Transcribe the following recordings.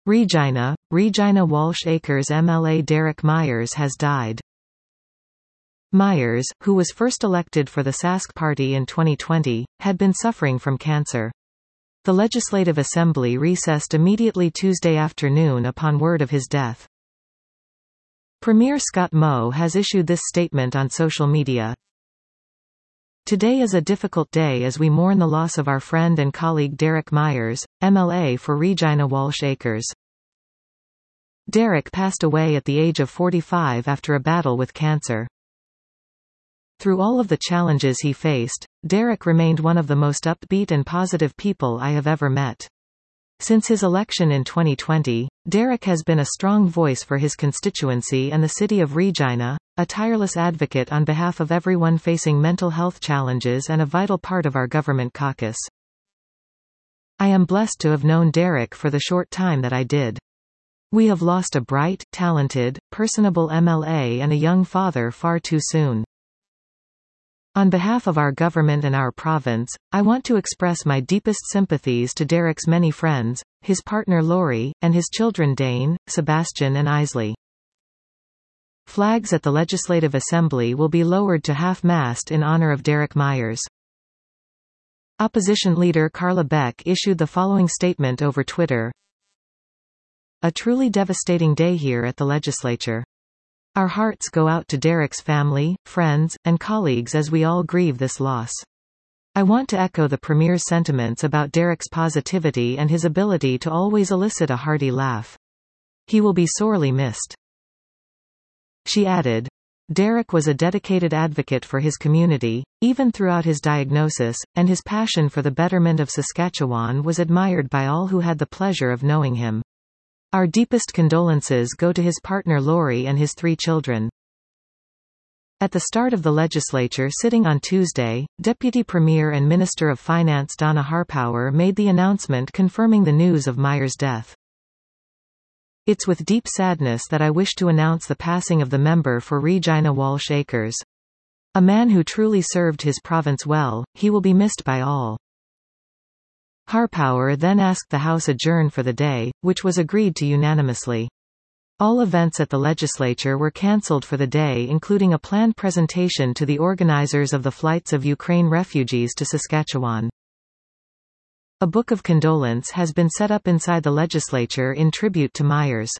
Regina Walsh Acres MLA Derek Myers has died. Myers, who was first elected for the Sask Party in 2020, had been suffering from cancer. The Legislative Assembly recessed immediately Tuesday afternoon upon word of his death. Premier Scott Moe has issued this statement on social media. Today is a difficult day as we mourn the loss of our friend and colleague Derek Myers, MLA for Regina Walsh Acres. Derek passed away at the age of 45 after a battle with cancer. Through all of the challenges he faced, Derek remained one of the most upbeat and positive people I have ever met. Since his election in 2020, Derek has been a strong voice for his constituency and the city of Regina, a tireless advocate on behalf of everyone facing mental health challenges and a vital part of our government caucus. I am blessed to have known Derek for the short time that I did. We have lost a bright, talented, personable MLA and a young father far too soon. On behalf of our government and our province, I want to express my deepest sympathies to Derek's many friends, his partner Lori, and his children Dane, Sebastian and Isley. Flags at the Legislative Assembly will be lowered to half-mast in honor of Derek Myers. Opposition leader Carla Beck issued the following statement over Twitter. A truly devastating day here at the legislature. Our hearts go out to Derek's family, friends, and colleagues as we all grieve this loss. I want to echo the Premier's sentiments about Derek's positivity and his ability to always elicit a hearty laugh. He will be sorely missed. She added, Derek was a dedicated advocate for his community, even throughout his diagnosis, and his passion for the betterment of Saskatchewan was admired by all who had the pleasure of knowing him. Our deepest condolences go to his partner Lori and his 3 children. At the start of the legislature sitting on Tuesday, Deputy Premier and Minister of Finance Donna Harpower made the announcement confirming the news of Myers' death. It's with deep sadness that I wish to announce the passing of the member for Regina Walsh Acres. A man who truly served his province well, he will be missed by all. Harpower then asked the House adjourn for the day, which was agreed to unanimously. All events at the legislature were cancelled for the day, including a planned presentation to the organizers of the flights of Ukraine refugees to Saskatchewan. A book of condolence has been set up inside the legislature in tribute to Myers.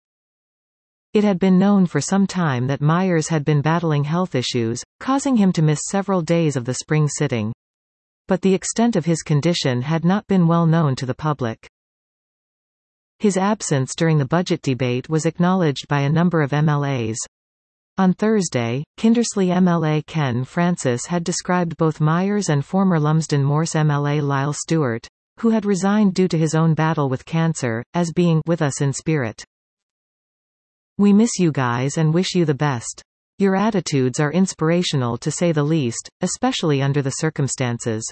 It had been known for some time that Myers had been battling health issues, causing him to miss several days of the spring sitting. But the extent of his condition had not been well known to the public. His absence during the budget debate was acknowledged by a number of MLAs. On Thursday, Kindersley MLA Ken Francis had described both Myers and former Lumsden Morse MLA Lyle Stewart, who had resigned due to his own battle with cancer, as being with us in spirit. We miss you guys and wish you the best. Your attitudes are inspirational to say the least, especially under the circumstances.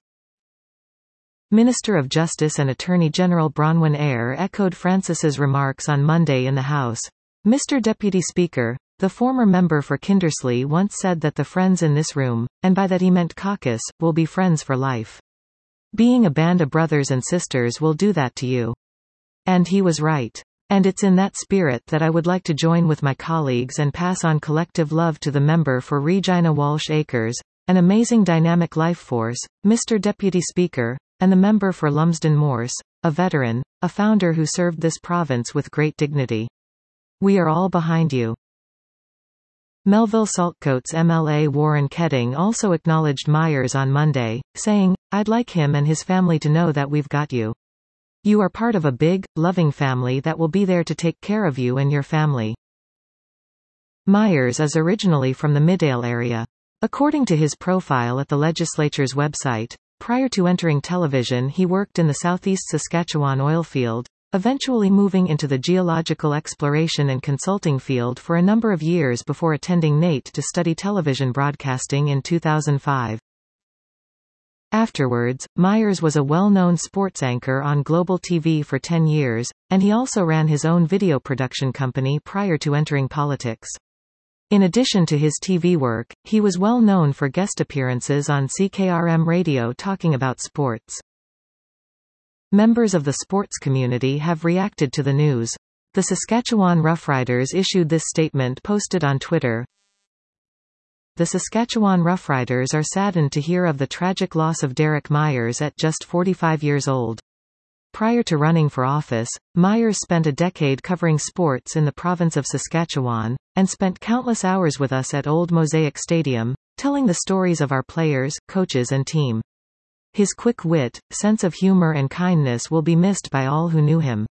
Minister of Justice and Attorney General Bronwyn Eyre echoed Francis's remarks on Monday in the House. Mr. Deputy Speaker, the former member for Kindersley once said that the friends in this room, and by that he meant caucus, will be friends for life. Being a band of brothers and sisters will do that to you. And he was right. And it's in that spirit that I would like to join with my colleagues and pass on collective love to the member for Regina Walsh Acres, an amazing dynamic life force, Mr. Deputy Speaker, and the member for Lumsden Morse, a veteran, a founder who served this province with great dignity. We are all behind you. Melville Saltcoats MLA Warren Kedding also acknowledged Myers on Monday, saying, I'd like him and his family to know that we've got you. You are part of a big, loving family that will be there to take care of you and your family. Myers is originally from the Midale area. According to his profile at the legislature's website, prior to entering television he worked in the southeast Saskatchewan oilfield, eventually moving into the geological exploration and consulting field for a number of years before attending NAIT to study television broadcasting in 2005. Afterwards, Myers was a well-known sports anchor on Global TV for 10 years, and he also ran his own video production company prior to entering politics. In addition to his TV work, he was well known for guest appearances on CKRM radio talking about sports. Members of the sports community have reacted to the news. The Saskatchewan Roughriders issued this statement posted on Twitter. The Saskatchewan Roughriders are saddened to hear of the tragic loss of Derek Myers at just 45 years old. Prior to running for office, Myers spent a decade covering sports in the province of Saskatchewan, and spent countless hours with us at Old Mosaic Stadium, telling the stories of our players, coaches and team. His quick wit, sense of humor and kindness will be missed by all who knew him.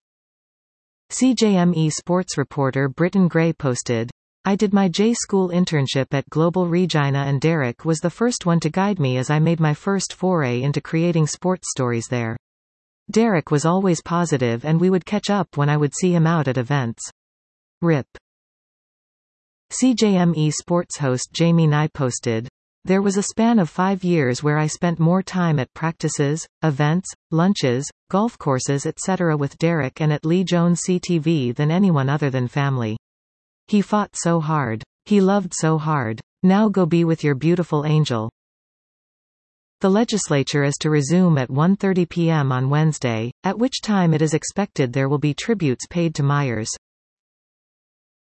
CJME sports reporter Britton Gray posted, I did my J-School internship at Global Regina and Derek was the first one to guide me as I made my first foray into creating sports stories there. Derek was always positive and we would catch up when I would see him out at events. RIP. CJME sports host Jamie Nye posted, there was a span of 5 years where I spent more time at practices, events, lunches, golf courses etc. with Derek and at Lee Jones CTV than anyone other than family. He fought so hard. He loved so hard. Now go be with your beautiful angel. The legislature is to resume at 1:30 p.m. on Wednesday, at which time it is expected there will be tributes paid to Myers.